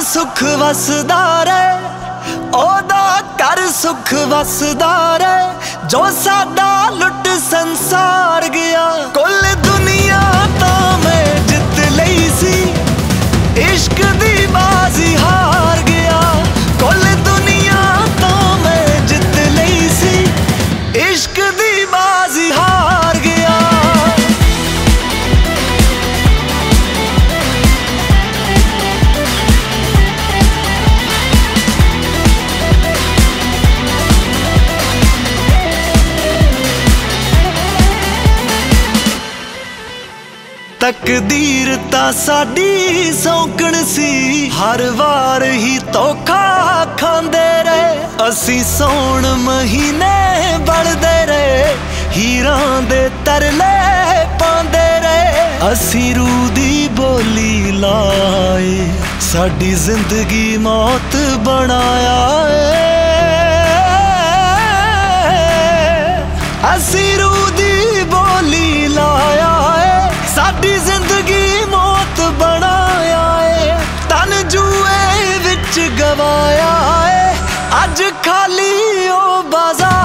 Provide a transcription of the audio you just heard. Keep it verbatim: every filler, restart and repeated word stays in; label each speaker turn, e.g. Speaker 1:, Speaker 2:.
Speaker 1: सुख वसदा रहे, ओदा कर सुख वसदा रहे। जो साडा लुट संसार गया, कुल दुनिया तो मैं जित लई सी, इश्क दी बाजी हार गया। कुल दुनिया तो मैं जित लई सी, इश्क दी बाजी हार गया। तकदीर ता साडी सौकण सी, हर वार ही धोखा खांदे रहे। असी सौण महीने बढ़दे रहे, हीरां दे तरले पांदे रहे। असी रूह दी बोली लाए, साडी जिंदगी मौत बनाया है। असी रूह दी बोली लाया है, साडी जिंदगी मौत बनाया है। तन जुए विच गवाया है, अज खाली ओ बाजार।